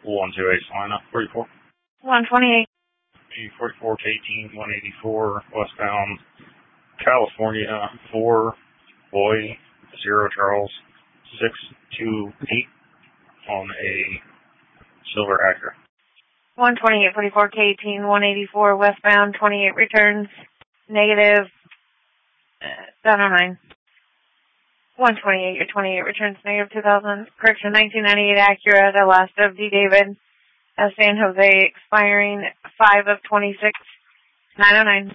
128 Salina, 44. 128. 44 to 18, 184, westbound California, 4, Boy, 0 Charles, 628 on a silver Acura. 128, 44 to 18, 184, westbound, 28 returns, negative 709. 128, your 28 returns, negative 2000, correction, 1998 Acura, the last of D. David, San Jose, expiring 5 of 26, 909.